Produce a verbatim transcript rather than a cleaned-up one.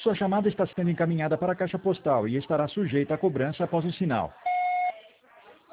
Sua chamada está sendo encaminhada para a caixa postal e estará sujeita a cobrança após o sinal.